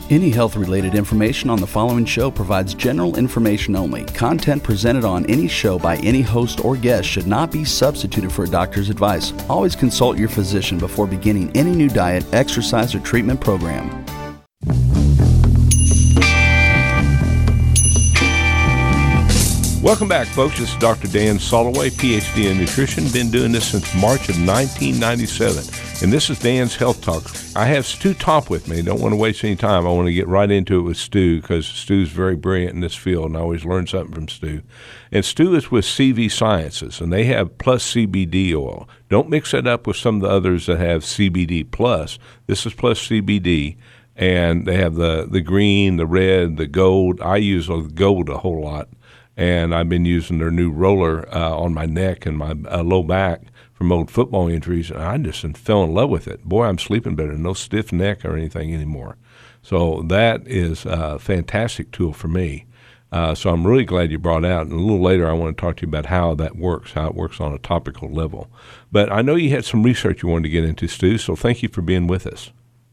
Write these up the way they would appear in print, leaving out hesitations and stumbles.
Any health-related information on the following show provides general information only. Content presented on any show by any host or guest should not be substituted for a doctor's advice. Always consult your physician before beginning any new diet, exercise, or treatment program. Welcome back, folks. This is Dr. Dan Soloway, PhD in nutrition. Been doing this since March of 1997. And this is Dan's Health Talk. I have Stu Tomp with me. Don't want to waste any time. I want to get right into it with Stu because Stu's very brilliant in this field, and I always learn something from Stu. And Stu is with CV Sciences, and they have plus CBD oil. Don't mix that up with some of the others that have CBD plus. This is plus CBD, and they have the green, the red, the gold. I use the gold a whole lot. And I've been using their new roller on my neck and my low back from old football injuries, and I just fell in love with it. Boy, I'm sleeping better. No stiff neck or anything anymore. So that is a fantastic tool for me. So I'm really glad you brought it out. And a little later, I want to talk to you about how that works, how it works on a topical level. But I know you had some research you wanted to get into, Stu, so thank you for being with us.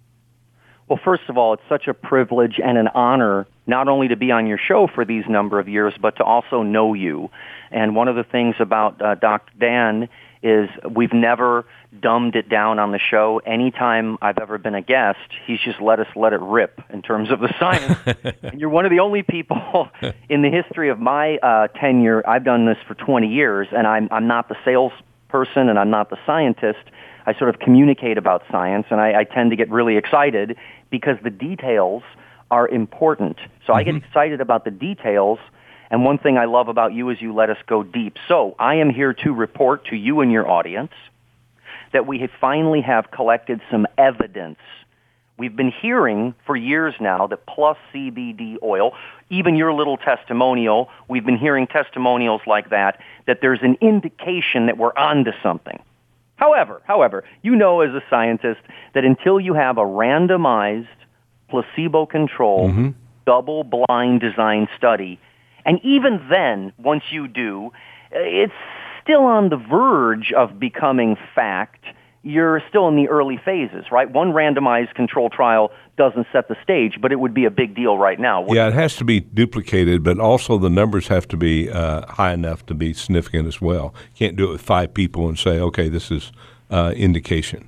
Well, first of all, it's such a privilege and an honor not only to be on your show for these number of years, but to also know you. And one of the things about Dr. Dan is we've never dumbed it down on the show. Anytime I've ever been a guest, he's just let it rip in terms of the science. And you're one of the only people in the history of my tenure. I've done this for 20 years, and I'm not the salesperson and I'm not the scientist. I sort of communicate about science, and I tend to get really excited because the details are important. So I get excited about the details, and one thing I love about you is you let us go deep. So I am here to report to you and your audience that we finally have collected some evidence. We've been hearing for years now that plus CBD oil, even your little testimonial, we've been hearing testimonials like that there's an indication that we're onto something. However, you know as a scientist that until you have a randomized, placebo-controlled, double-blind design study, and even then, once you do, it's still on the verge of becoming fact. You're still in the early phases, right? One randomized controlled trial doesn't set the stage, but it would be a big deal right now. Yeah, it has to be duplicated, but also the numbers have to be high enough to be significant as well. You can't do it with 5 people and say, okay, this is indication.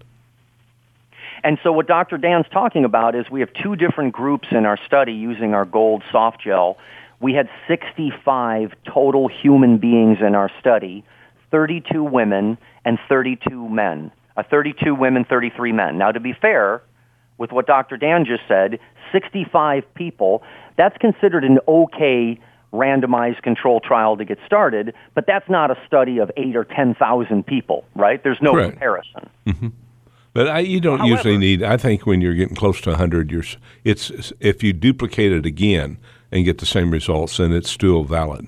And so what Dr. Dan's talking about is we have 2 different groups in our study using our gold soft gel. We had 65 total human beings in our study, 32 women and 32 men. 32 women, 33 men. Now, to be fair, with what Dr. Dan just said, 65 people, that's considered an okay randomized control trial to get started, but that's not a study of 8 or 10,000 people, right? There's no Correct. comparison. Mm-hmm. But you don't usually need, I think when you're getting close to 100, it's if you duplicate it again and get the same results, then it's still valid.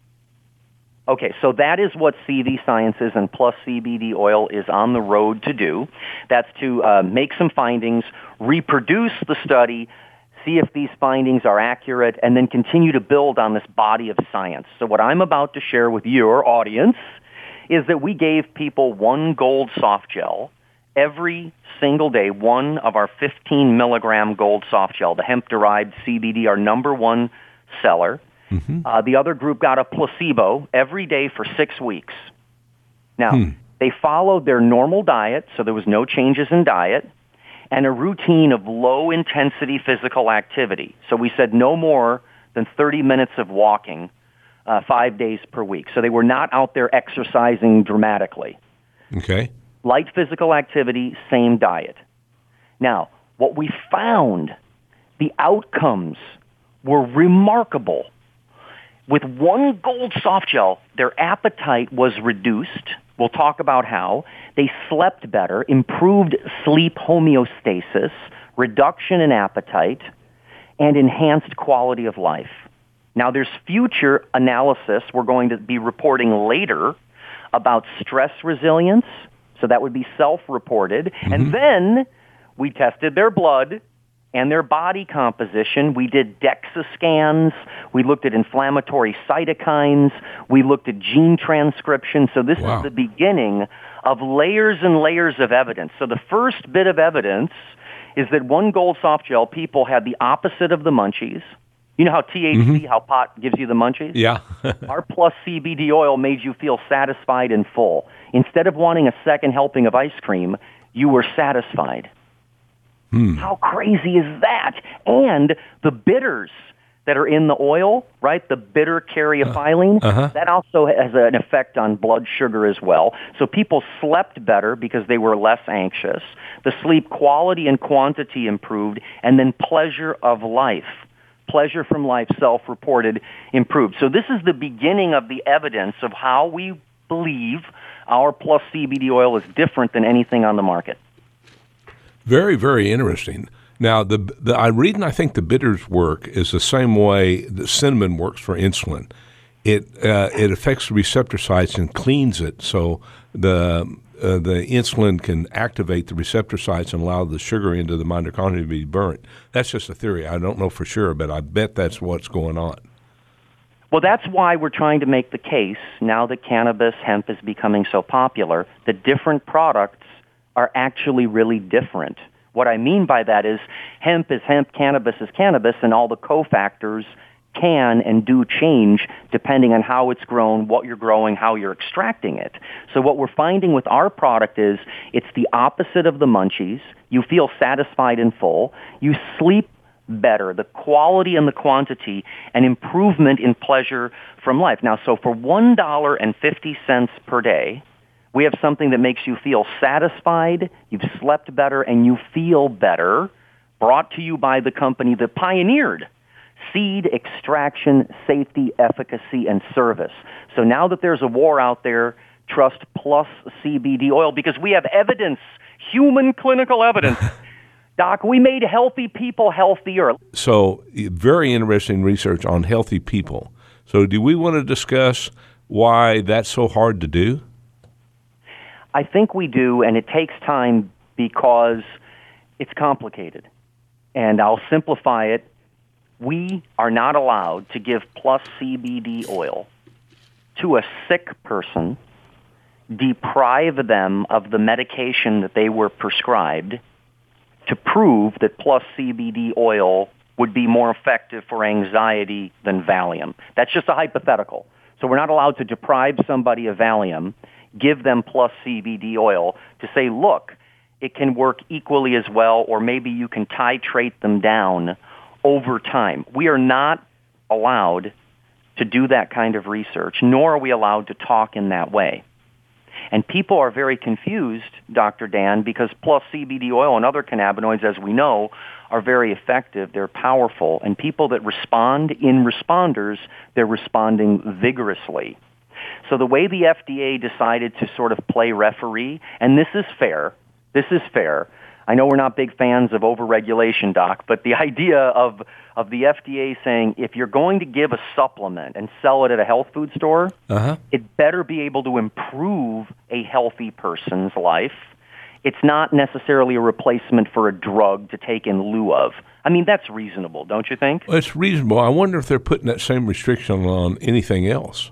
Okay, so that is what CV Sciences and plus CBD oil is on the road to do. That's to make some findings, reproduce the study, see if these findings are accurate, and then continue to build on this body of science. So what I'm about to share with your audience is that we gave people 1 gold soft gel every single day, 1 of our 15 milligram gold soft gel, the hemp-derived CBD, our number 1 seller. The other group got a placebo every day for 6 weeks. Now, they followed their normal diet, so there was no changes in diet, and a routine of low-intensity physical activity. So we said no more than 30 minutes of walking 5 days per week. So they were not out there exercising dramatically. Okay. Light physical activity, same diet. Now, what we found, the outcomes were remarkable. With 1 gold soft gel, their appetite was reduced. We'll talk about how. They slept better, improved sleep homeostasis, reduction in appetite, and enhanced quality of life. Now, there's future analysis we're going to be reporting later about stress resilience, so that would be self-reported. And then we tested their blood and their body composition. We did DEXA scans. We looked at inflammatory cytokines. We looked at gene transcription. So this is the beginning of layers and layers of evidence. So the first bit of evidence is that one Gold Soft Gel people had the opposite of the munchies. You know how THC, how pot gives you the munchies? Yeah. Our Plus CBD oil made you feel satisfied and full. Instead of wanting a second helping of ice cream, you were satisfied. How crazy is that? And the bitters that are in the oil, right, the bitter caryophyllene, that also has an effect on blood sugar as well. So people slept better because they were less anxious. The sleep quality and quantity improved, and then pleasure of life. Pleasure from life, self-reported, improved. So this is the beginning of the evidence of how we believe our Plus CBD oil is different than anything on the market. Very, very interesting. Now, I think the bitters work is the same way that cinnamon works for insulin. It affects the receptor sites and cleans it, so the insulin can activate the receptor sites and allow the sugar into the mitochondria to be burnt. That's just a theory. I don't know for sure, but I bet that's what's going on. Well, that's why we're trying to make the case, now that cannabis, hemp is becoming so popular, that different products are actually really different. What I mean by that is hemp is hemp, cannabis is cannabis, and all the cofactors can and do change depending on how it's grown, what you're growing, how you're extracting it. So what we're finding with our product is it's the opposite of the munchies. You feel satisfied and full. You sleep better, the quality and the quantity, and improvement in pleasure from life. Now, so for $1.50 per day, we have something that makes you feel satisfied, you've slept better, and you feel better, brought to you by the company that pioneered seed extraction, safety, efficacy, and service. So now that there's a war out there, trust Plus CBD oil, because we have evidence, human clinical evidence. Doc, we made healthy people healthier. So very interesting research on healthy people. So do we want to discuss why that's so hard to do? I think we do, and it takes time because it's complicated. And I'll simplify it. We are not allowed to give Plus CBD oil to a sick person, deprive them of the medication that they were prescribed, to prove that Plus CBD oil would be more effective for anxiety than Valium. That's just a hypothetical. So we're not allowed to deprive somebody of Valium, give them Plus CBD oil to say, look, it can work equally as well, or maybe you can titrate them down over time. We are not allowed to do that kind of research, nor are we allowed to talk in that way. And people are very confused, Dr. Dan, because Plus CBD oil and other cannabinoids, as we know, are very effective. They're powerful. And people that respond in responders, they're responding vigorously. So the way the FDA decided to sort of play referee, and this is fair, I know we're not big fans of overregulation, Doc, but the idea of the FDA saying if you're going to give a supplement and sell it at a health food store, it better be able to improve a healthy person's life. It's not necessarily a replacement for a drug to take in lieu of. I mean, that's reasonable, don't you think? Well, it's reasonable. I wonder if they're putting that same restriction on anything else.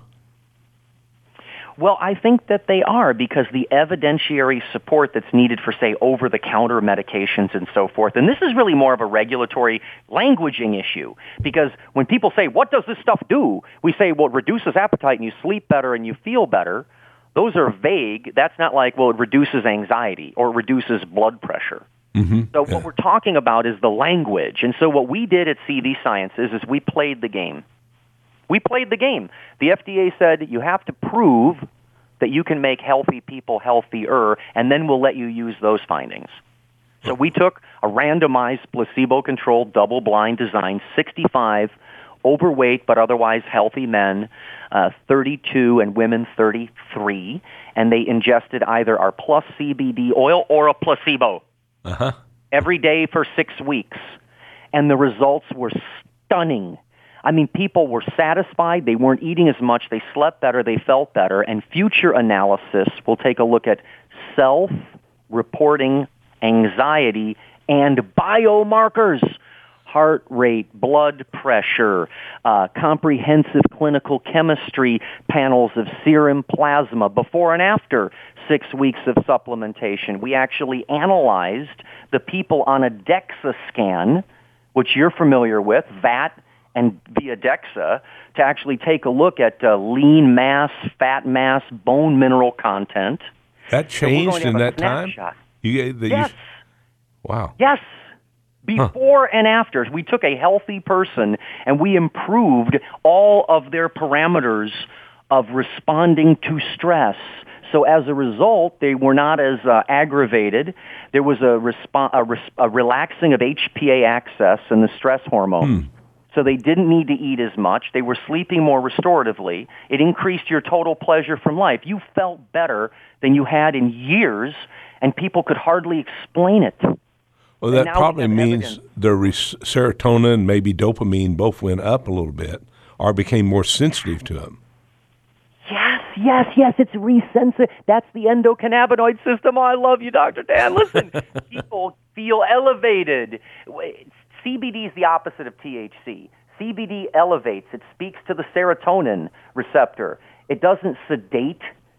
Well, I think that they are, because the evidentiary support that's needed for, say, over-the-counter medications and so forth, and this is really more of a regulatory languaging issue, because when people say, what does this stuff do? We say, well, it reduces appetite and you sleep better and you feel better. Those are vague. That's not like, well, it reduces anxiety or it reduces blood pressure. So what we're talking about is the language. And so what we did at CV Sciences is we played the game. We played the game. The FDA said you have to prove that you can make healthy people healthier, and then we'll let you use those findings. So we took a randomized, placebo-controlled, double-blind design, 65 overweight but otherwise healthy men, 32, and women 33, and they ingested either our Plus CBD oil or a placebo every day for 6 weeks. And the results were stunning. I mean, people were satisfied. They weren't eating as much. They slept better. They felt better. And future analysis will take a look at self-reporting anxiety and biomarkers, heart rate, blood pressure, comprehensive clinical chemistry panels of serum plasma before and after 6 weeks of supplementation. We actually analyzed the people on a DEXA scan, which you're familiar with, VAT and via DEXA, to actually take a look at lean mass, fat mass, bone mineral content. That changed in that time? Yes. Wow. Yes. Before and after. We took a healthy person and we improved all of their parameters of responding to stress. So as a result, they were not as aggravated. There was a relaxing of HPA axis and the stress hormone. So they didn't need to eat as much. They were sleeping more restoratively. It increased your total pleasure from life. You felt better than you had in years, and people could hardly explain it. Well, that probably means the serotonin, maybe dopamine, both went up a little bit or became more sensitive to them. Yes, it's resensitive. That's the endocannabinoid system. Oh, I love you, Dr. Dan. Listen, people feel elevated. CBD is the opposite of THC. CBD elevates. It speaks to the serotonin receptor. It doesn't sedate.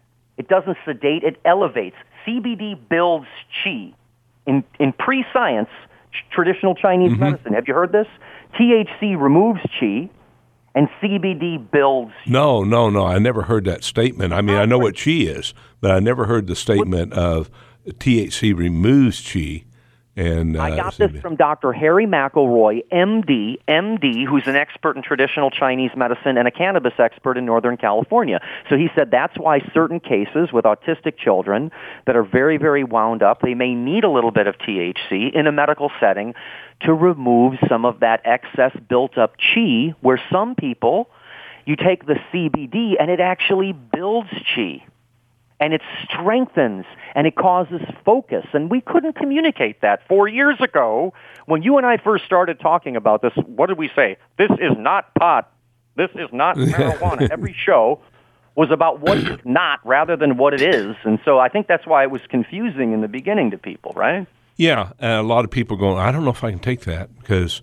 It elevates. CBD builds qi. In pre-science, traditional Chinese medicine, have you heard this? THC removes qi, and CBD builds qi. No. I never heard that statement. I mean, I know what qi is, but I never heard the statement of THC removes qi. And I got this from Dr. Harry McElroy, MD, who's an expert in traditional Chinese medicine and a cannabis expert in Northern California. So he said that's why certain cases with autistic children that are very, very wound up, they may need a little bit of THC in a medical setting to remove some of that excess built-up qi, where some people, you take the CBD and it actually builds qi. And it strengthens, and it causes focus. And we couldn't communicate that 4 years ago when you and I first started talking about this. What did we say? This is not pot. This is not marijuana. Every show was about what it's not rather than what it is. And so I think that's why it was confusing in the beginning to people, right? Yeah, a lot of people going, I don't know if I can take that because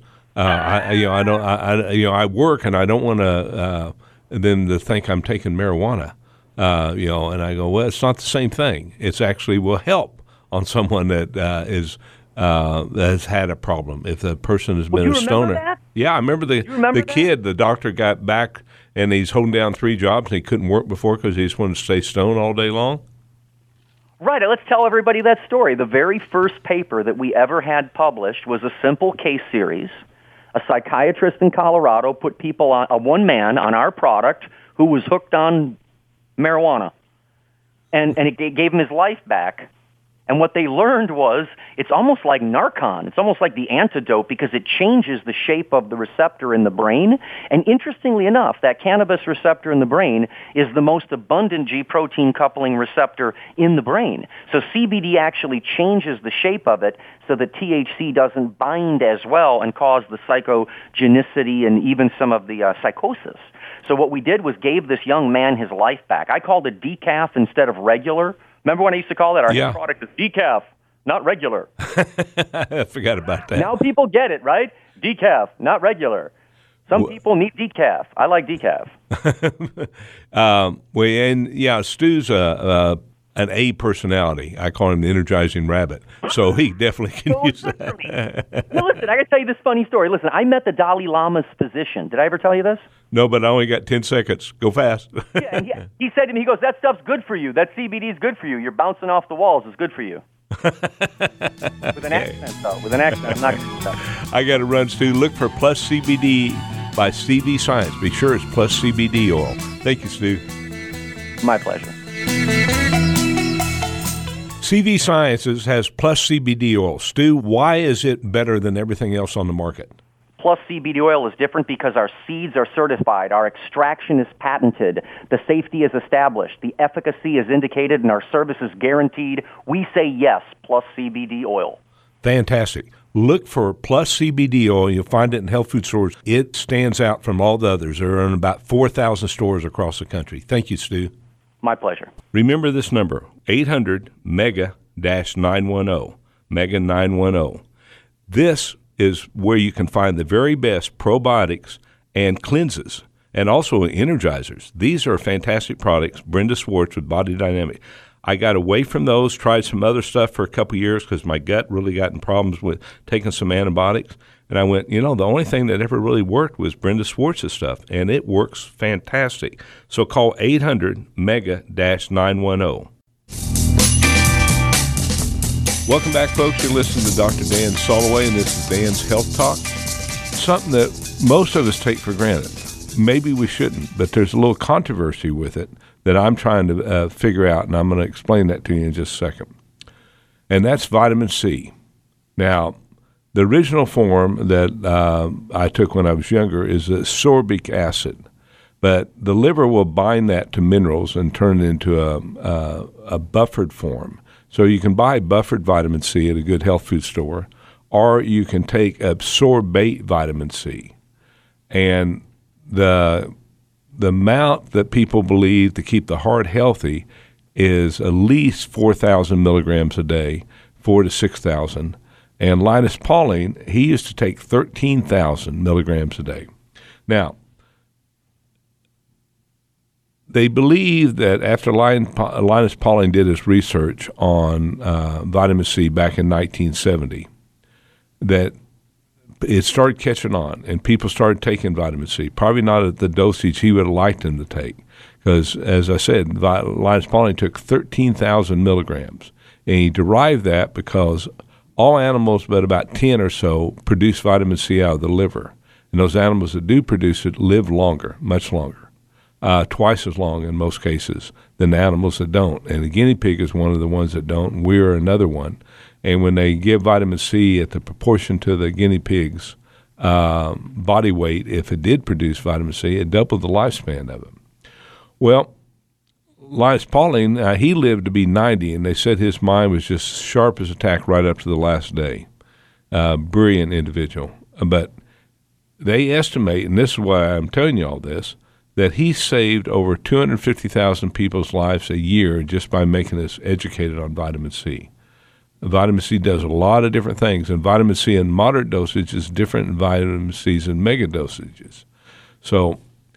I work and I don't want to them to think I'm taking marijuana. And I go, well, it's not the same thing. It's actually will help on someone that has had a problem. If the person has been a stoner. That? Yeah, I remember the kid. The doctor got back and he's holding down 3 jobs and he couldn't work before because he just wanted to stay stoned all day long. Right. Let's tell everybody that story. The very first paper that we ever had published was a simple case series. A psychiatrist in Colorado put people on one man on our product who was hooked on marijuana, and it gave him his life back. And what they learned was it's almost like Narcan. It's almost like the antidote because it changes the shape of the receptor in the brain. And interestingly enough, that cannabis receptor in the brain is the most abundant G-protein coupling receptor in the brain. So CBD actually changes the shape of it so that THC doesn't bind as well and cause the psychogenicity and even some of the psychosis. So what we did was gave this young man his life back. I called it decaf instead of regular. Remember when I used to call that? Our product is decaf, not regular. I forgot about that. Now people get it, right? Decaf, not regular. Some people need decaf. I like decaf. Stu's an A personality. I call him the energizing rabbit. So he definitely can use that. Well, listen, I got to tell you this funny story. Listen, I met the Dalai Lama's physician. Did I ever tell you this? No, but I only got 10 seconds. Go fast. He said to me, he goes, that stuff's good for you. That CBD is good for you. You're bouncing off the walls. It's good for you. With an accent, though. With an accent. I'm not going to do that. I got to run, Stu. Look for Plus CBD by CV Science. Be sure it's Plus CBD oil. Thank you, Stu. My pleasure. CV Sciences has Plus CBD oil. Stu, why is it better than everything else on the market? Plus CBD oil is different because our seeds are certified, our extraction is patented, the safety is established, the efficacy is indicated, and our service is guaranteed. We say yes, Plus CBD oil. Fantastic. Look for Plus CBD oil. You'll find it in health food stores. It stands out from all the others. There are in about 4,000 stores across the country. Thank you, Stu. My pleasure. Remember this number, 800-MEGA-910, MEGA 910. This is where you can find the very best probiotics and cleanses, and also energizers. These are fantastic products. Brenda Swartz with Body Dynamic. I got away from those, tried some other stuff for a couple of years because my gut really got in problems with taking some antibiotics. And I went, the only thing that ever really worked was Brenda Swartz's stuff, and it works fantastic. So call 800-MEGA-910. Welcome back, folks. You're listening to Dr. Dan Soloway, and this is Dan's Health Talk. Something that most of us take for granted. Maybe we shouldn't, but there's a little controversy with it that I'm trying to figure out, and I'm going to explain that to you in just a second. And that's vitamin C. Now, the original form that I took when I was younger is ascorbic acid, but the liver will bind that to minerals and turn it into a buffered form. So you can buy buffered vitamin C at a good health food store, or you can take absorbate vitamin C. And the amount that people believe to keep the heart healthy is at least 4,000 milligrams a day, 4,000 to 6,000. And Linus Pauling, he used to take 13,000 milligrams a day. Now, they believe that after Linus Pauling did his research on vitamin C back in 1970, that it started catching on, and people started taking vitamin C, probably not at the dosage he would have liked them to take, because, as I said, Linus Pauling took 13,000 milligrams, and he derived that because all animals but about 10 or so produce vitamin C out of the liver, and those animals that do produce it live longer, much longer, twice as long in most cases than the animals that don't, and the guinea pig is one of the ones that don't, and we're another one. And when they give vitamin C at the proportion to the guinea pig's body weight, if it did produce vitamin C, it doubled the lifespan of it. Well, Linus Pauling, he lived to be 90, and they said his mind was just sharp as a tack right up to the last day. Brilliant individual. But they estimate, and this is why I'm telling you all this, that he saved over 250,000 people's lives a year just by making us educated on vitamin C. Vitamin C does a lot of different things, and vitamin C in moderate dosage is different than vitamin C's in mega dosages. So,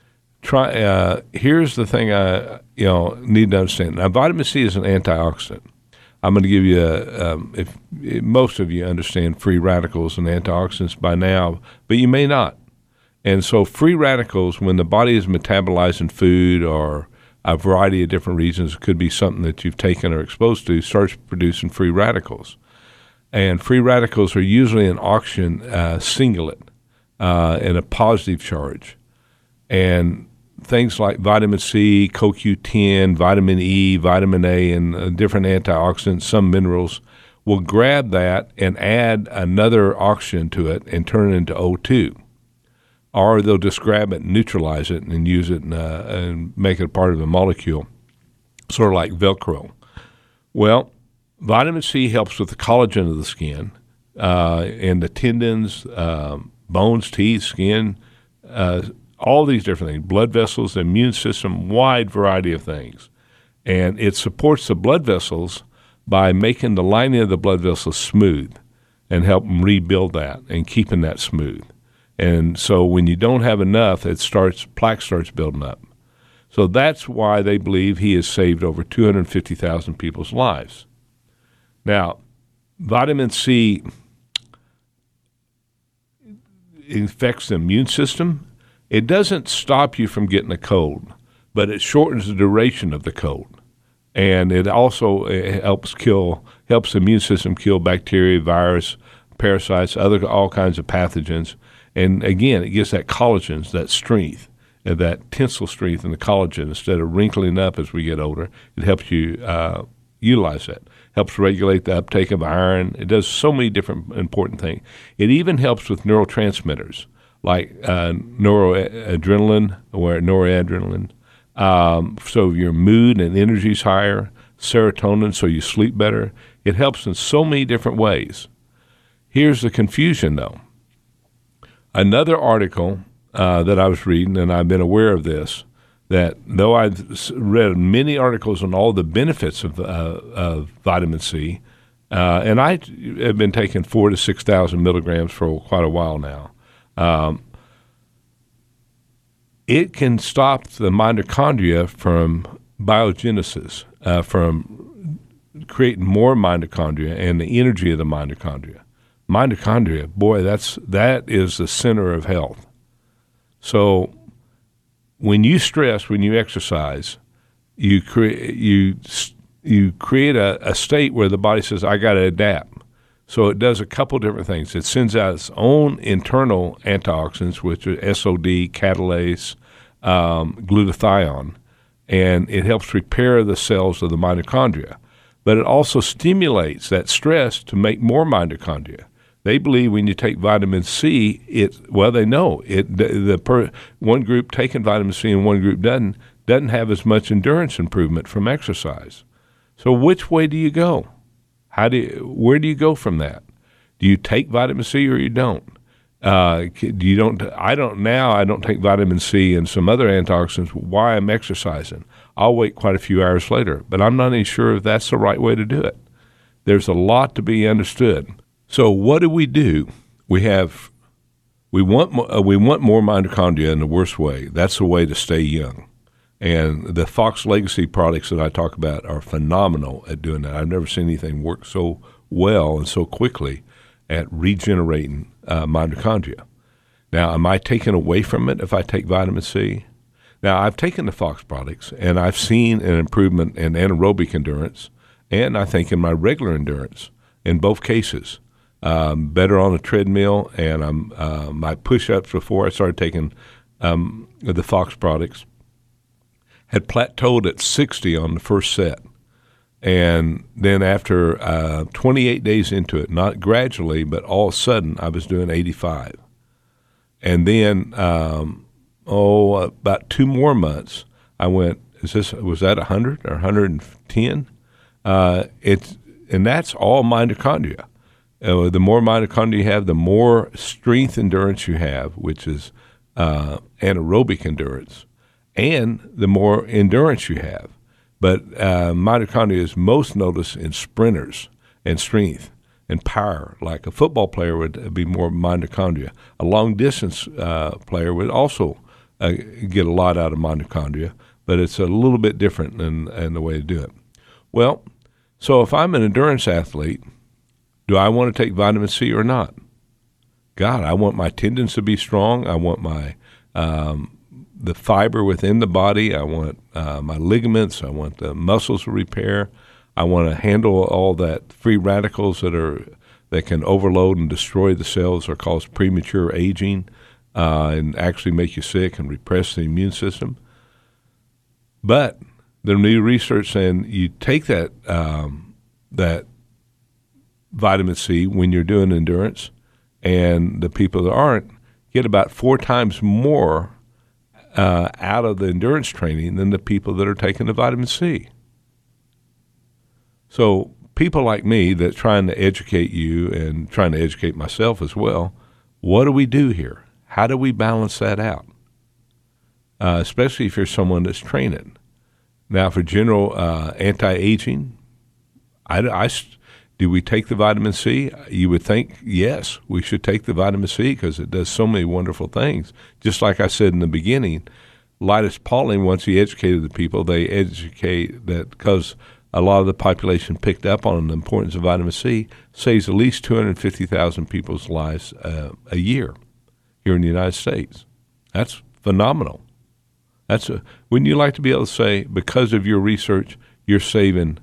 here's the thing I need to understand. Now, vitamin C is an antioxidant. I'm going to give you if most of you understand free radicals and antioxidants by now, but you may not. And so, free radicals, when the body is metabolizing food or a variety of different reasons, it could be something that you've taken or exposed to, starts producing free radicals. And free radicals are usually an oxygen singlet and a positive charge. And things like vitamin C, CoQ10, vitamin E, vitamin A, and different antioxidants, some minerals, will grab that and add another oxygen to it and turn it into O2. Or they'll just grab it and neutralize it and use it and make it a part of the molecule, sort of like Velcro. Well, vitamin C helps with the collagen of the skin and the tendons, bones, teeth, skin, all these different things, blood vessels, the immune system, wide variety of things. And it supports the blood vessels by making the lining of the blood vessels smooth and help them rebuild that and keeping that smooth. And so when you don't have enough, plaque starts building up. So that's why they believe he has saved over 250,000 people's lives. Now, vitamin C affects the immune system. It doesn't stop you from getting a cold, but it shortens the duration of the cold. And it also helps the immune system kill bacteria, virus, parasites, all kinds of pathogens. And again, it gives that collagen, that strength, that tensile strength in the collagen. Instead of wrinkling up as we get older, it helps you utilize that. Helps regulate the uptake of iron. It does so many different important things. It even helps with neurotransmitters like noradrenaline. So your mood and energy is higher. Serotonin, so you sleep better. It helps in so many different ways. Here's the confusion, though. Another article that I was reading, and I've been aware of this, that though I've read many articles on all the benefits of vitamin C, And I have been taking 4,000 to 6,000 milligrams for quite a while now. It can stop the mitochondria from biogenesis, from creating more mitochondria and the energy of the mitochondria. Mitochondria, boy, that is the center of health. So when you stress, when you exercise, you create a state where the body says, I got to adapt. So it does a couple different things. It sends out its own internal antioxidants, which are SOD, catalase, glutathione, and it helps repair the cells of the mitochondria. But it also stimulates that stress to make more mitochondria. They believe when you take vitamin C, they know one group taking vitamin C and one group doesn't have as much endurance improvement from exercise. So which way do you go? Where do you go from that? Do you take vitamin C or you don't? I don't take vitamin C and some other antioxidants while I'm exercising. I'll wait quite a few hours later, but I'm not even sure if that's the right way to do it. There's a lot to be understood. So what do? We want more mitochondria in the worst way. That's the way to stay young. And the Fox Legacy products that I talk about are phenomenal at doing that. I've never seen anything work so well and so quickly at regenerating mitochondria. Now, am I taken away from it if I take vitamin C? Now, I've taken the Fox products, and I've seen an improvement in anaerobic endurance, and I think in my regular endurance in both cases. Better on a treadmill, and my push-ups before I started taking the Fox products had plateaued at 60 on the first set. And then after 28 days into it, not gradually, but all of a sudden, I was doing 85. And then, about 2 more months, I went, was that 100 or 110? And that's all mitochondria. The more mitochondria you have, the more strength endurance you have, which is anaerobic endurance, and the more endurance you have. But mitochondria is most noticed in sprinters and strength and power. Like a football player would be more mitochondria. A long-distance player would also get a lot out of mitochondria, but it's a little bit different in the way to do it. Well, so if I'm an endurance athlete, do I want to take vitamin C or not? God, I want my tendons to be strong. I want my the fiber within the body. I want my ligaments. I want the muscles to repair. I want to handle all that free radicals that can overload and destroy the cells or cause premature aging and actually make you sick and repress the immune system. But the new research saying you take that vitamin C when you're doing endurance, and the people that aren't get about 4 times more out of the endurance training than the people that are taking the vitamin C. So people like me that trying to educate you and trying to educate myself as well, what do we do here? How do we balance that out? Especially if you're someone that's training. Now, for general anti-aging, do we take the vitamin C? You would think, yes, we should take the vitamin C because it does so many wonderful things. Just like I said in the beginning, Linus Pauling, once he educated the people, they educate that because a lot of the population picked up on the importance of vitamin C, saves at least 250,000 people's lives a year here in the United States. That's phenomenal. Wouldn't you like to be able to say, because of your research, you're saving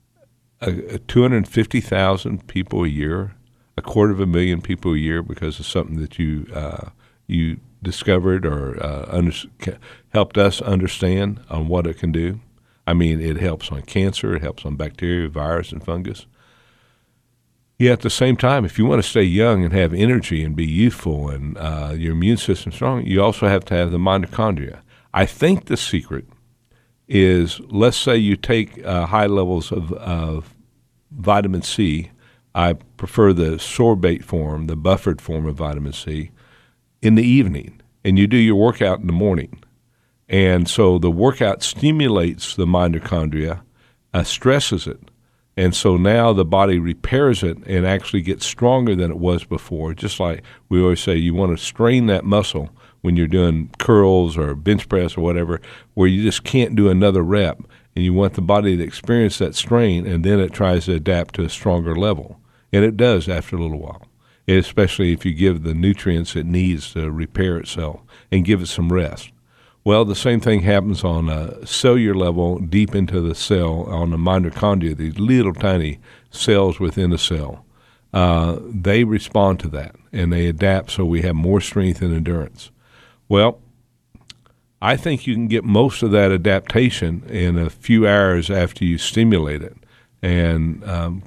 250,000 people a year, 250,000 people a year because of something that you discovered or helped us understand on what it can do? I mean, it helps on cancer, it helps on bacteria, virus, and fungus. Yet at the same time, if you want to stay young and have energy and be youthful and your immune system strong, you also have to have the mitochondria. I think the secret is, let's say you take high levels of vitamin C. I prefer the sorbate form, the buffered form of vitamin C, in the evening, and you do your workout in the morning. And so the workout stimulates the mitochondria, stresses it, And so now the body repairs it and actually gets stronger than it was before. Just like we always say, you want to strain that muscle when you're doing curls or bench press or whatever, where you just can't do another rep. And you want the body to experience that strain, and then it tries to adapt to a stronger level. And it does after a little while, especially if you give the nutrients it needs to repair itself and give it some rest. Well, the same thing happens on a cellular level, deep into the cell, on the mitochondria, these little tiny cells within the cell. They respond to that, and they adapt so we have more strength and endurance. Well, I think you can get most of that adaptation in a few hours after you stimulate it. And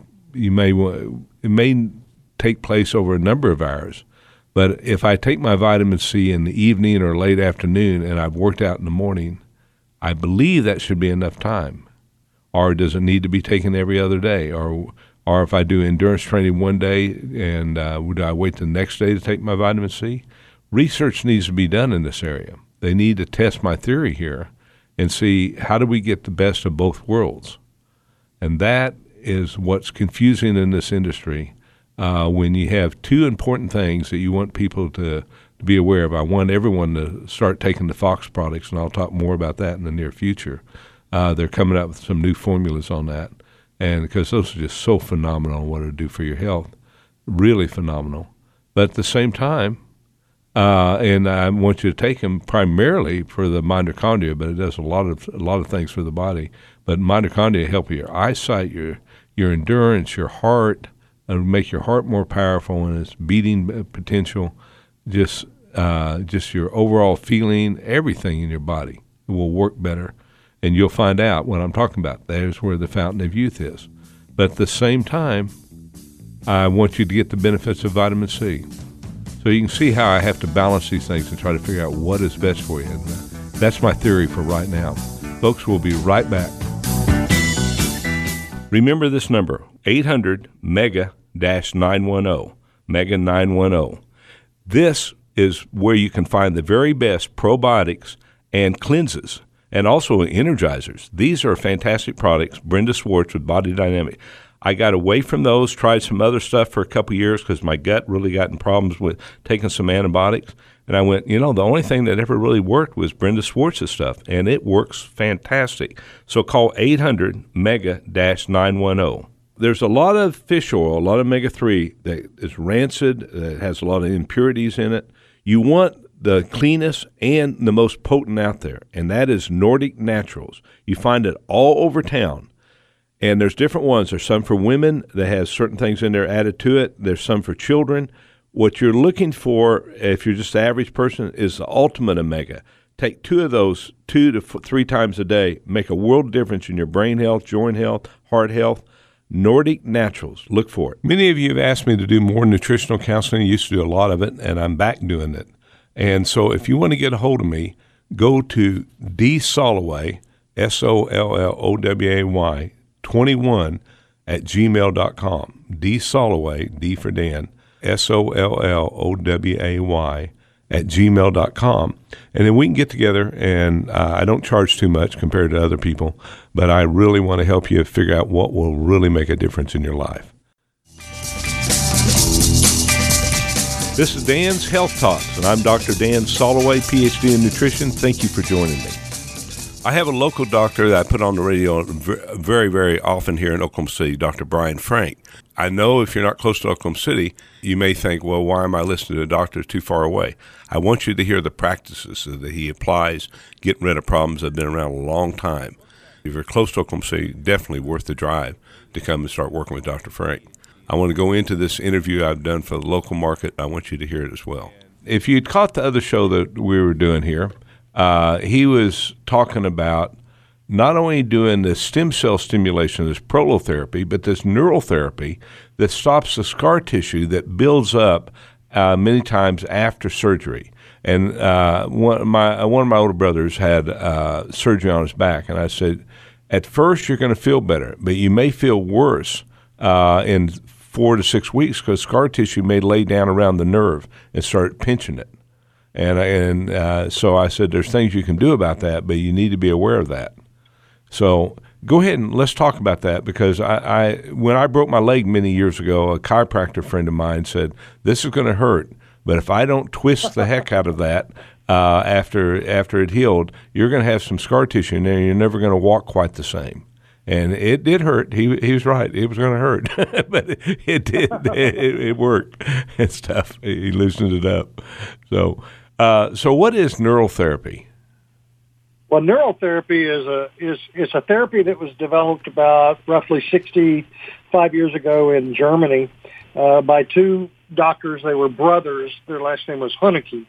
it may take place over a number of hours. But if I take my vitamin C in the evening or late afternoon and I've worked out in the morning, I believe that should be enough time. Or does it need to be taken every other day? Or if I do endurance training one day and would I wait the next day to take my vitamin C? Research needs to be done in this area. They need to test my theory here and see how do we get the best of both worlds. And that is what's confusing in this industry. When you have two important things that you want people to be aware of. I want everyone to start taking the Fox products, and I'll talk more about that in the near future. They're coming up with some new formulas on that, and because those are just so phenomenal what it'll do for your health, really phenomenal. But at the same time, and I want you to take them primarily for the mitochondria, but it does a lot of things for the body. But mitochondria help your eyesight, your endurance, your heart. It'll make your heart more powerful and its beating potential, just your overall feeling, everything in your body will work better. And you'll find out what I'm talking about. There's where the fountain of youth is. But at the same time, I want you to get the benefits of vitamin C. So you can see how I have to balance these things and try to figure out what is best for you. And that's my theory for right now. Folks, we'll be right back. Remember this number, 800-MEGA-910, MEGA-910. This is where you can find the very best probiotics and cleanses and also energizers. These are fantastic products. Brenda Swartz with Body Dynamic. I got away from those, tried some other stuff for a couple of years because my gut really got in problems with taking some antibiotics. And I went, the only thing that ever really worked was Brenda Swartz's stuff, and it works fantastic. So call 800-MEGA-910. There's a lot of fish oil, a lot of omega-3 that is rancid, that has a lot of impurities in it. You want the cleanest and the most potent out there, and that is Nordic Naturals. You find it all over town. And there's different ones. There's some for women that has certain things in there added to it. There's some for children. What you're looking for, if you're just the average person, is the ultimate omega. Take 2 of those 2 to 3 times a day. Make a world difference in your brain health, joint health, heart health. Nordic Naturals. Look for it. Many of you have asked me to do more nutritional counseling. I used to do a lot of it, and I'm back doing it. And so if you want to get a hold of me, go to dsoloway, SOLLOWAY, 21 at gmail.com. dsoloway, D for Dan, SOLLOWAY at gmail.com. And then we can get together, and I don't charge too much compared to other people, but I really want to help you figure out what will really make a difference in your life. This is Dan's Health Talks, and I'm Dr. Dan Soloway, PhD in nutrition. Thank you for joining me. I have a local doctor that I put on the radio very, very often here in Oklahoma City, Dr. Brian Frank. I know if you're not close to Oklahoma City, you may think, well, why am I listening to a doctor too far away? I want you to hear the practices that he applies, getting rid of problems that have been around a long time. If you're close to Oklahoma City, definitely worth the drive to come and start working with Dr. Frank. I want to go into this interview I've done for the local market. I want you to hear it as well. If you'd caught the other show that we were doing here, he was talking about not only doing the stem cell stimulation, this prolotherapy, but this neural therapy that stops the scar tissue that builds up many times after surgery. And one of my older brothers had surgery on his back, and I said, at first you're going to feel better, but you may feel worse in 4 to 6 weeks because scar tissue may lay down around the nerve and start pinching it. And so I said, there's things you can do about that, but you need to be aware of that. So Go ahead and let's talk about that, because I when I broke my leg many years ago, a chiropractor friend of mine said, this is going to hurt, but if I don't twist the heck out of that after it healed, you're going to have some scar tissue in there, and you're never going to walk quite the same. And it did hurt. He was right. It was going to hurt, but it did. It worked and stuff. He loosened it up. So what is neural therapy? Well, neural therapy is a therapy that was developed about roughly 65 years ago in Germany by two doctors. They were brothers. Their last name was Honecker,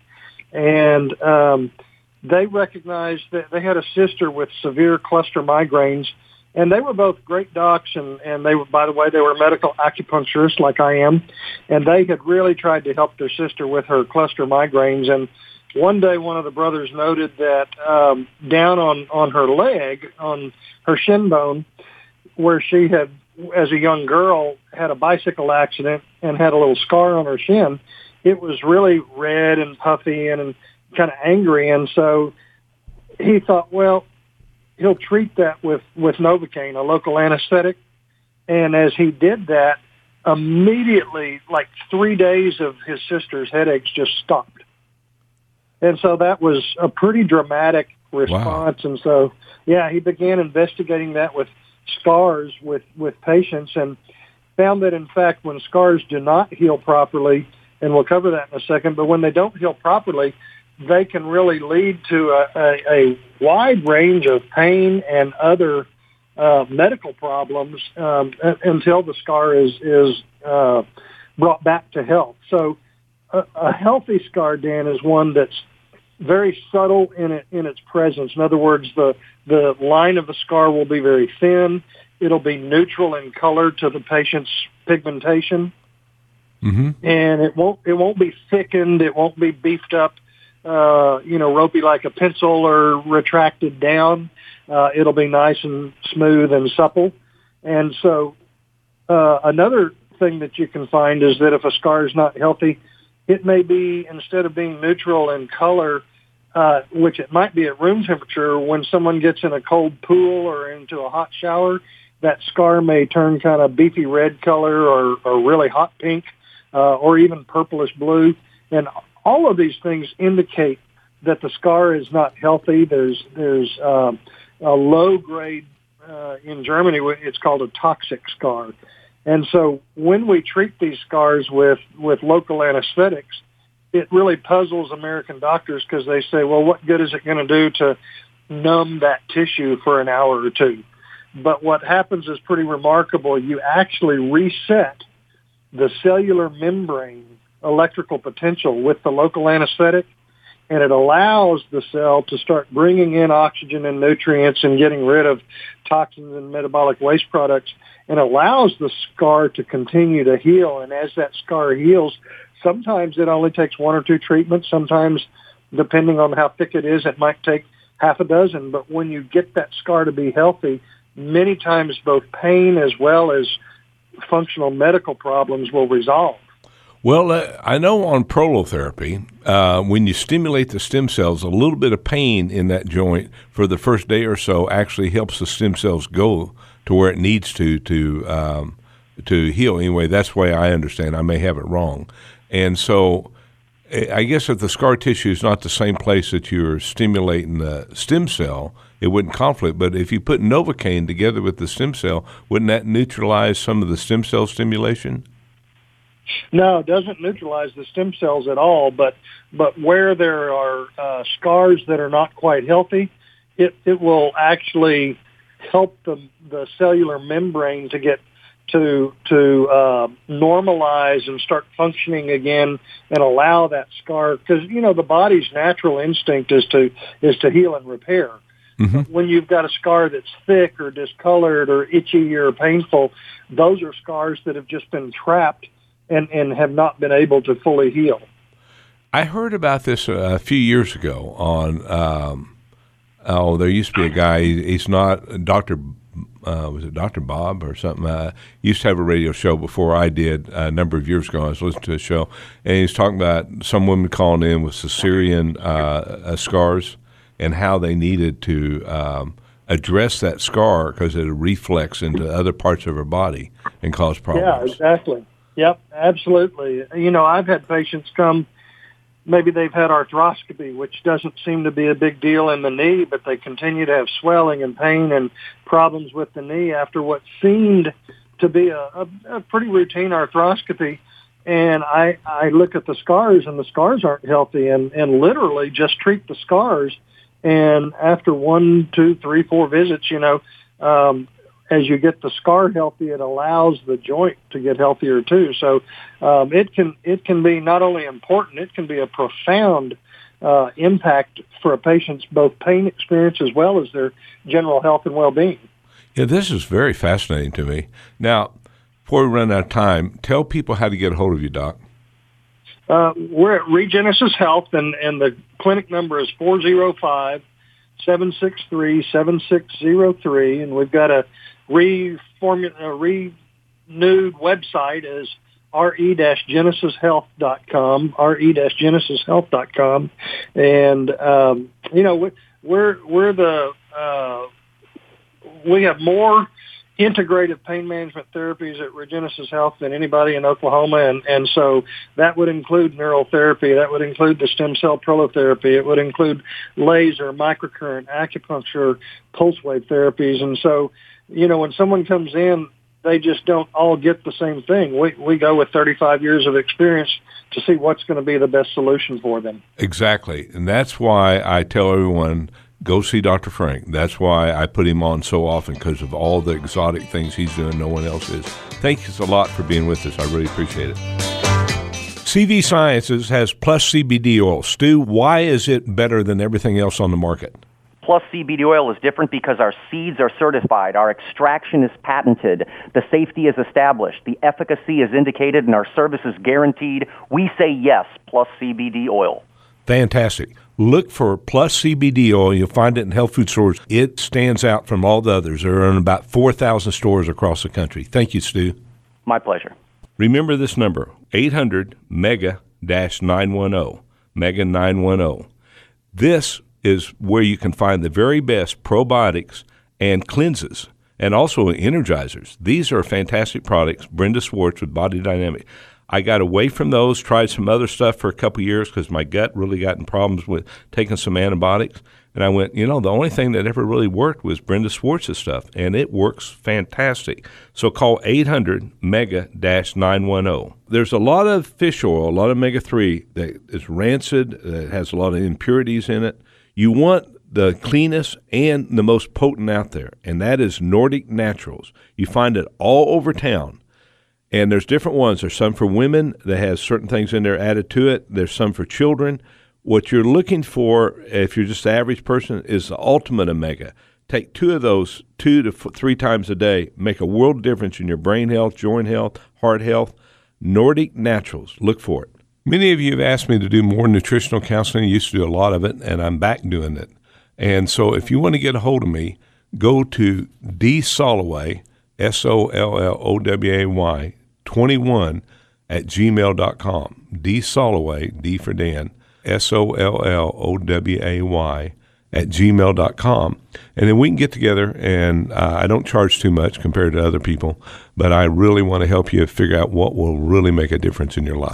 and they recognized that they had a sister with severe cluster migraines, and they were both great docs, and they were, by the way, they were medical acupuncturists like I am, and they had really tried to help their sister with her cluster migraines. And one day, one of the brothers noted that down on her leg, on her shin bone, where she had, as a young girl, had a bicycle accident and had a little scar on her shin, it was really red and puffy and kind of angry. And so he thought, well, he'll treat that with Novocaine, a local anesthetic. And as he did that, immediately, like 3 days of his sister's headaches just stopped. And so that was a pretty dramatic response. Wow. And so, yeah, he began investigating that with scars with patients, and found that, in fact, when scars do not heal properly, and we'll cover that in a second, but when they don't heal properly, they can really lead to a wide range of pain and other medical problems until the scar is brought back to health. So a healthy scar, Dan, is one that's very subtle in its presence. In other words, the line of the scar will be very thin. It'll be neutral in color to the patient's pigmentation, and it won't be thickened. It won't be beefed up, ropey like a pencil or retracted down. It'll be nice and smooth and supple. And so, another thing that you can find is that if a scar is not healthy, it may be, instead of being neutral in color, which it might be at room temperature, when someone gets in a cold pool or into a hot shower, that scar may turn kind of beefy red color or really hot pink, or even purplish blue. And all of these things indicate that the scar is not healthy. There's a low grade, in Germany, it's called a toxic scar. And so when we treat these scars with local anesthetics, it really puzzles American doctors, because they say, well, what good is it going to do to numb that tissue for an hour or two? But what happens is pretty remarkable. You actually reset the cellular membrane electrical potential with the local anesthetic, and it allows the cell to start bringing in oxygen and nutrients and getting rid of toxins and metabolic waste products, and allows the scar to continue to heal. And as that scar heals, sometimes it only takes 1 or 2 treatments. Sometimes, depending on how thick it is, it might take half a dozen. But when you get that scar to be healthy, many times both pain as well as functional medical problems will resolve. Well, I know on prolotherapy, when you stimulate the stem cells, a little bit of pain in that joint for the first day or so actually helps the stem cells go to where it needs to heal. Anyway, that's the way I understand. I may have it wrong. And so I guess if the scar tissue is not the same place that you're stimulating the stem cell, it wouldn't conflict. But if you put Novocaine together with the stem cell, wouldn't that neutralize some of the stem cell stimulation? No, it doesn't neutralize the stem cells at all. But where there are scars that are not quite healthy, it will actually help the cellular membrane to get to normalize and start functioning again, and allow that scar, because the body's natural instinct is to heal and repair. Mm-hmm. When you've got a scar that's thick or discolored or itchy or painful, those are scars that have just been trapped and have not been able to fully heal. I heard about this a few years ago on, there used to be a guy, he's not Dr. Was it Dr. Bob or something? Used to have a radio show before I did a number of years ago. I was listening to a show, and he was talking about some women calling in with Caesarean scars and how they needed to address that scar because it'll reflex into other parts of her body and cause problems. Yeah, exactly. Yep, absolutely. You know, I've had patients come, maybe they've had arthroscopy, which doesn't seem to be a big deal in the knee, but they continue to have swelling and pain and problems with the knee after what seemed to be a pretty routine arthroscopy. And I look at the scars, and the scars aren't healthy, and literally just treat the scars. And after 1, 2, 3, 4 visits, you know, as you get the scar healthy, it allows the joint to get healthier too. So it can be not only important, it can be a profound impact for a patient's both pain experience as well as their general health and well-being. Yeah, this is very fascinating to me. Now, before we run out of time, tell people how to get a hold of you, Doc. We're at Regenesis Health, and the clinic number is 405-763-7603, and we've got a renewed website is re-genesishealth.com, re-genesishealth.com. And, you know, we have more integrative pain management therapies at Regenesis Health than anybody in Oklahoma. And so that would include neural therapy. That would include the stem cell prolotherapy. It would include laser, microcurrent, acupuncture, pulse wave therapies. And so, you know, when someone comes in, they just don't all get the same thing. We go with 35 years of experience to see what's going to be the best solution for them. Exactly. And that's why I tell everyone, go see Dr. Frank. That's why I put him on so often, because of all the exotic things he's doing no one else is. Thank you a lot for being with us. I really appreciate it. CV Sciences has Plus CBD oil. Stu, why is it better than everything else on the market? Plus CBD oil is different because our seeds are certified, our extraction is patented, the safety is established, the efficacy is indicated, and our service is guaranteed. We say yes, Plus CBD oil. Fantastic. Look for Plus CBD oil. You'll find it in health food stores. It stands out from all the others. There are in about 4,000 stores across the country. Thank you, Stu. My pleasure. Remember this number, 800-MEGA-910, MEGA 910. This is where you can find the very best probiotics and cleanses and also energizers. These are fantastic products. Brenda Swartz with Body Dynamic. I got away from those, tried some other stuff for a couple of years because my gut really got in problems with taking some antibiotics. And I went, you know, the only thing that ever really worked was Brenda Swartz's stuff, and it works fantastic. So call 800-MEGA-910. There's a lot of fish oil, a lot of omega-3 that is rancid, that has a lot of impurities in it. You want the cleanest and the most potent out there, and that is Nordic Naturals. You find it all over town. And there's different ones. There's some for women that has certain things in there added to it. There's some for children. What you're looking for, if you're just the average person, is the ultimate omega. Take 2 of those 2 to 3 times a day. Make a world difference in your brain health, joint health, heart health. Nordic Naturals. Look for it. Many of you have asked me to do more nutritional counseling. I used to do a lot of it, and I'm back doing it. And so if you want to get a hold of me, go to D. Soloway, SOLLOWAY, 21 at gmail.com. D. Soloway, D for Dan, SOLLOWAY at gmail.com. And then we can get together, and I don't charge too much compared to other people, but I really want to help you figure out what will really make a difference in your life.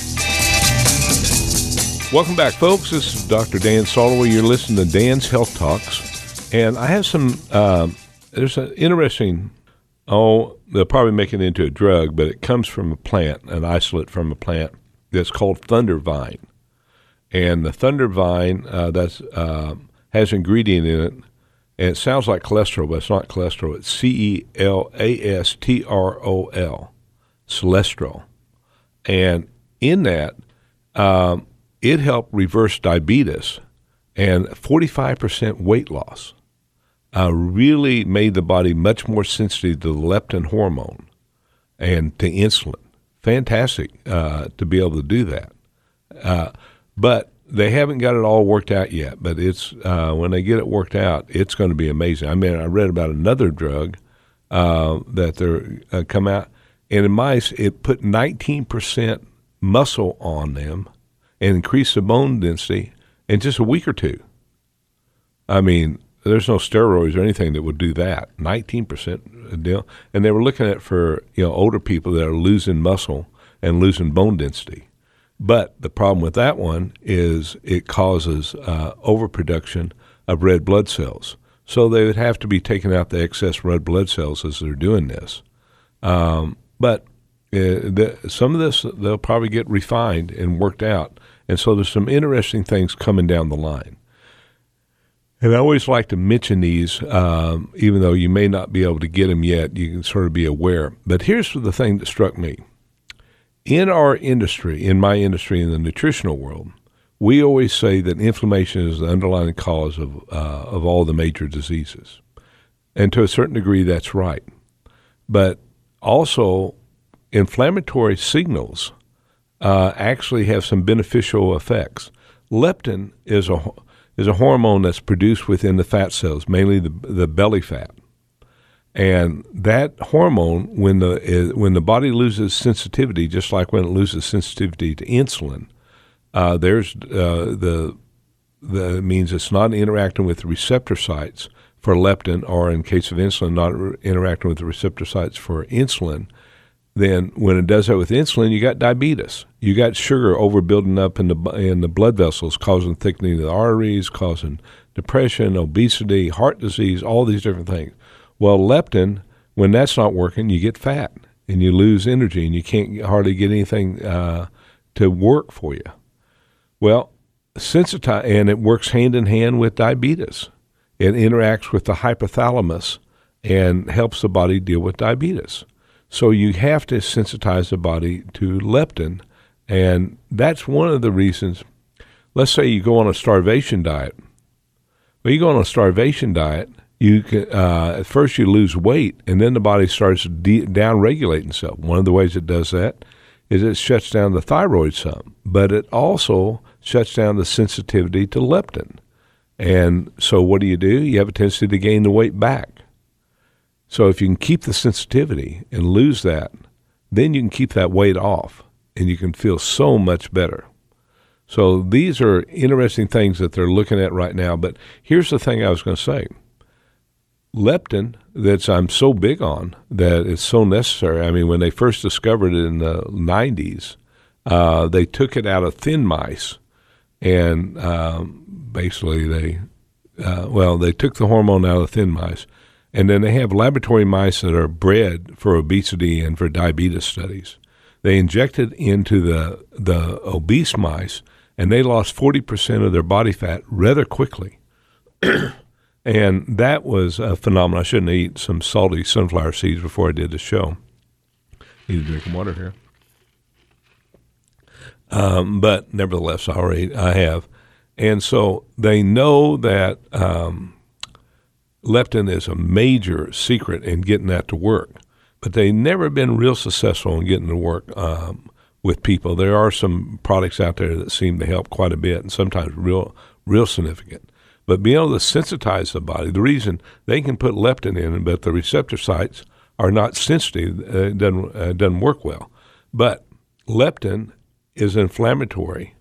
Welcome back, folks. This is Dr. Dan Soloway. You're listening to Dan's Health Talks. And I have some, there's an interesting, they'll probably make it into a drug, but it comes from a plant, an isolate from a plant that's called thundervine. And the thundervine has ingredient in it, and it sounds like cholesterol, but it's not cholesterol. It's CELASTROL, cholesterol. And in that, it helped reverse diabetes and 45% weight loss. Really made the body much more sensitive to the leptin hormone and to insulin. Fantastic to be able to do that. But they haven't got it all worked out yet. But it's when they get it worked out, it's going to be amazing. I mean, I read about another drug that they're come out, and in mice, it put 19% muscle on them and increased the bone density in just a week or two. I mean, there's no steroids or anything that would do that. 19% deal, and they were looking at for older people that are losing muscle and losing bone density. But the problem with that one is it causes overproduction of red blood cells. So they would have to be taking out the excess red blood cells as they're doing this. But some of this, they'll probably get refined and worked out. And so there's some interesting things coming down the line. And I always like to mention these, even though you may not be able to get them yet, you can sort of be aware. But here's the thing that struck me. In our industry, in my industry, in the nutritional world, we always say that inflammation is the underlying cause of all the major diseases. And to a certain degree, that's right. But also, inflammatory signals actually have some beneficial effects. Leptin is a hormone that's produced within the fat cells, mainly the belly fat. And that hormone, when the body loses sensitivity, just like when it loses sensitivity to insulin, means it's not interacting with the receptor sites for leptin, or in case of insulin, not interacting with the receptor sites for insulin. Then when it does that with insulin, you got diabetes. You got sugar overbuilding up in the blood vessels, causing thickening of the arteries, causing depression, obesity, heart disease, all these different things. Well, leptin, when that's not working, you get fat and you lose energy and you can't hardly get anything to work for you. Well, and it works hand in hand with diabetes. It interacts with the hypothalamus and helps the body deal with diabetes. So you have to sensitize the body to leptin, and that's one of the reasons. Let's say you go on a starvation diet. Well, you go on a starvation diet, you can, at first you lose weight, and then the body starts down-regulating itself. One of the ways it does that is it shuts down the thyroid some, but it also shuts down the sensitivity to leptin. And so what do? You have a tendency to gain the weight back. So if you can keep the sensitivity and lose that, then you can keep that weight off, and you can feel so much better. So these are interesting things that they're looking at right now. But here's the thing I was going to say. Leptin, that I'm so big on, that it's so necessary. I mean, when they first discovered it in the 90s, they took it out of thin mice, and basically they took the hormone out of thin mice. And then they have laboratory mice that are bred for obesity and for diabetes studies. They injected into the obese mice, and they lost 40% of their body fat rather quickly. And that was a phenomenon. I shouldn't eat some salty sunflower seeds before I did the show. Need to drink some water here. But nevertheless, I have. And so they know that leptin is a major secret in getting that to work, but they've never been real successful in getting it to work with people. There are some products out there that seem to help quite a bit, and sometimes real significant. But being able to sensitize the body, the reason they can put leptin in, but the receptor sites are not sensitive, it doesn't work well. But leptin is inflammatory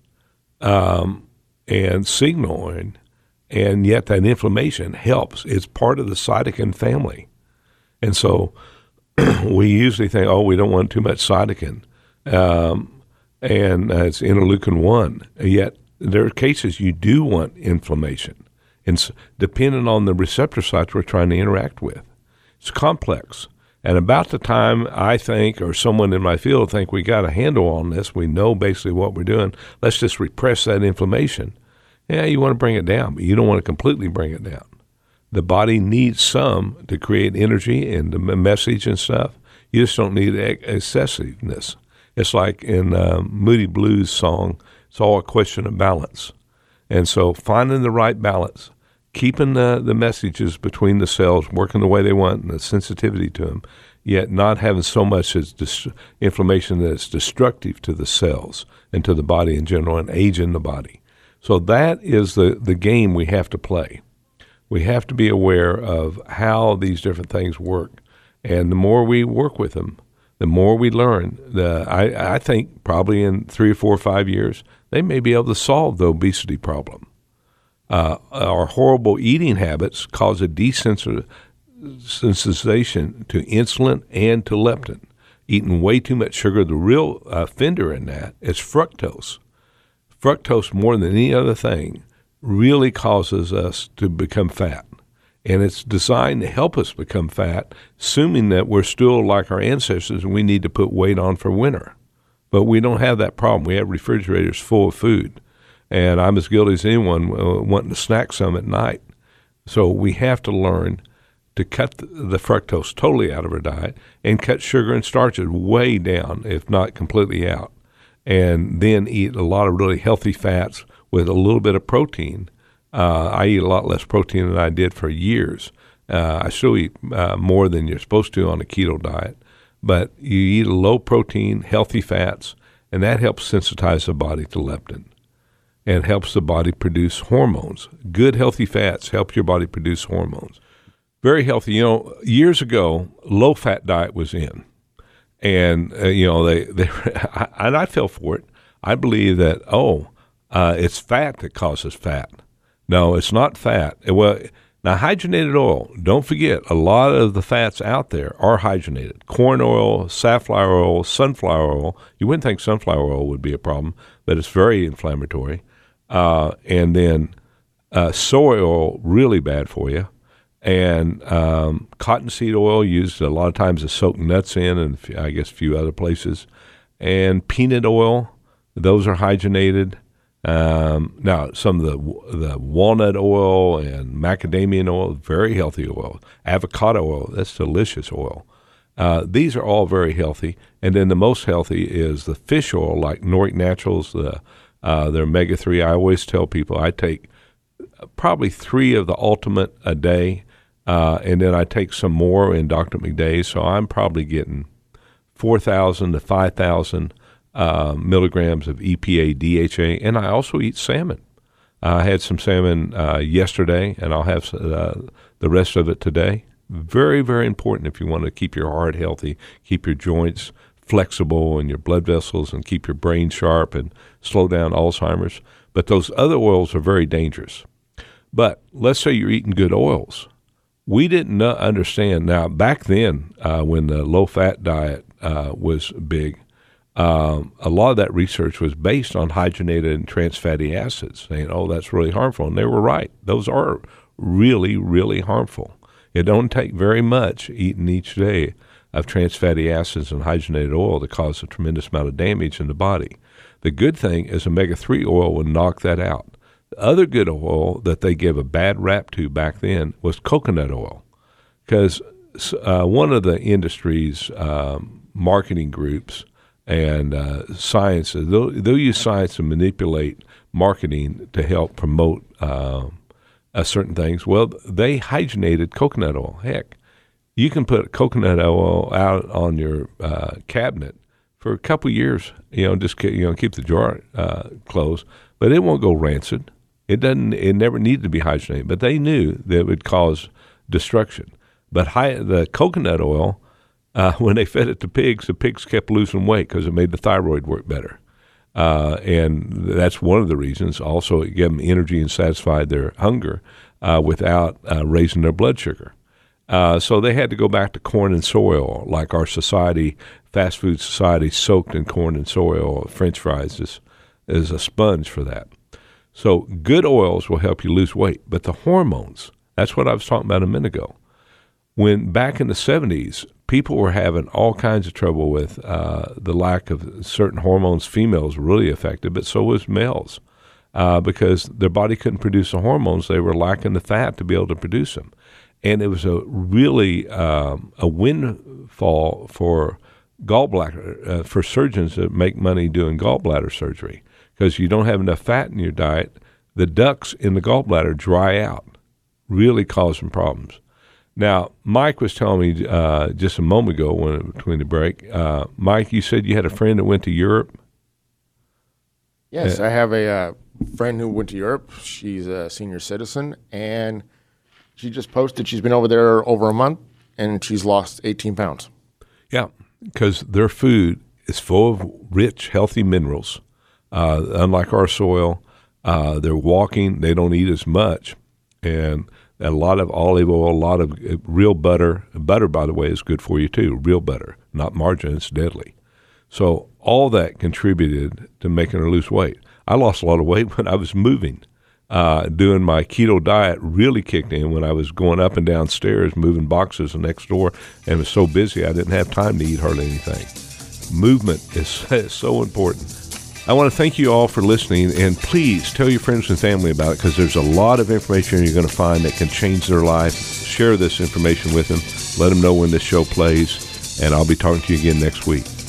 and signaling, and yet that inflammation helps. It's part of the cytokine family. And so we usually think, we don't want too much cytokine, and it's interleukin-1. Yet there are cases you do want inflammation, and depending on the receptor sites we're trying to interact with. It's complex. And about the time I think, or someone in my field think we got a handle on this, we know basically what we're doing, let's just repress that inflammation. Yeah, you want to bring it down, but you don't want to completely bring it down. The body needs some to create energy and the message and stuff. You just don't need excessiveness. It's like in Moody Blues' song, it's all a question of balance. And so finding the right balance, keeping the messages between the cells working the way they want and the sensitivity to them, yet not having so much as inflammation that it's destructive to the cells and to the body in general and aging the body. So that is the game we have to play. We have to be aware of how these different things work. And the more we work with them, the more we learn. I think probably in 3 or 4 or 5 years, they may be able to solve the obesity problem. Our horrible eating habits cause a desensitization to insulin and to leptin. Eating way too much sugar, the real offender in that is fructose. Fructose, more than any other thing, really causes us to become fat. And it's designed to help us become fat, assuming that we're still like our ancestors and we need to put weight on for winter. But we don't have that problem. We have refrigerators full of food. And I'm as guilty as anyone wanting to snack some at night. So we have to learn to cut the fructose totally out of our diet and cut sugar and starches way down, if not completely out. And then eat a lot of really healthy fats with a little bit of protein. I eat a lot less protein than I did for years. I still eat more than you're supposed to on a keto diet. But you eat low protein, healthy fats, and that helps sensitize the body to leptin and helps the body produce hormones. Good, healthy fats help your body produce hormones. Very healthy. You know, years ago, low-fat diet was in. And, they and I fell for it. I believe that, it's fat that causes fat. No, it's not fat. Well, now, hydrogenated oil, don't forget, a lot of the fats out there are hydrogenated. Corn oil, safflower oil, sunflower oil. You wouldn't think sunflower oil would be a problem, but it's very inflammatory. And then soy oil, really bad for you. And cottonseed oil, used a lot of times to soak nuts in, and I guess a few other places. And peanut oil, those are hydrogenated. Now, some of the walnut oil and macadamia oil, very healthy oil. Avocado oil, that's delicious oil. These are all very healthy. And then the most healthy is the fish oil, like Nordic Naturals, their omega-3. I always tell people I take probably 3 of the Ultimate a day, and then I take some more in Dr. McDay's. So I'm probably getting 4,000 to 5,000 milligrams of EPA, DHA, and I also eat salmon. I had some salmon yesterday, and I'll have the rest of it today. Very, very important if you want to keep your heart healthy, keep your joints flexible and your blood vessels, and keep your brain sharp and slow down Alzheimer's. But those other oils are very dangerous. But let's say you're eating good oils. We didn't understand. Now, back then, when the low-fat diet was big, a lot of that research was based on hydrogenated and trans fatty acids, saying, that's really harmful. And they were right. Those are really, really harmful. It don't take very much eating each day of trans fatty acids and hydrogenated oil to cause a tremendous amount of damage in the body. The good thing is omega-3 oil will knock that out. The other good oil that they gave a bad rap to back then was coconut oil, because one of the industry's marketing groups and science, they'll use science to manipulate marketing to help promote certain things. Well, they hydrogenated coconut oil. Heck, you can put coconut oil out on your cabinet for a couple of years. Just keep the jar closed, but it won't go rancid. It doesn't. It never needed to be hydrogenated, but they knew that it would cause destruction. But the coconut oil, when they fed it to pigs, the pigs kept losing weight because it made the thyroid work better. And that's one of the reasons. Also, it gave them energy and satisfied their hunger without raising their blood sugar. So they had to go back to corn and soy oil, like our society, fast food society, soaked in corn and soy oil. French fries is a sponge for that. So good oils will help you lose weight. But the hormones, that's what I was talking about a minute ago. When back in the 70s, people were having all kinds of trouble with the lack of certain hormones. Females were really affected, but so was males, because their body couldn't produce the hormones. They were lacking the fat to be able to produce them. And it was a really a windfall for gallbladder, for surgeons that make money doing gallbladder surgery, because you don't have enough fat in your diet. The ducts in the gallbladder dry out, really causing problems. Now, Mike was telling me just a moment ago between the break. Mike, you said you had a friend that went to Europe? Yes, I have a friend who went to Europe. She's a senior citizen, and she just posted she's been over there over a month, and she's lost 18 pounds. Yeah, because their food is full of rich, healthy minerals, unlike our soil. They're walking. They don't eat as much. And a lot of olive oil, a lot of real butter. Butter, by the way, is good for you too. Real butter, not margarine. It's deadly. So all that contributed to making her lose weight. I lost a lot of weight when I was moving. Doing my keto diet really kicked in when I was going up and down stairs, moving boxes next door, and was so busy I didn't have time to eat hardly anything. Movement is so important. I want to thank you all for listening, and please tell your friends and family about it, because there's a lot of information you're going to find that can change their life. Share this information with them. Let them know when this show plays, and I'll be talking to you again next week.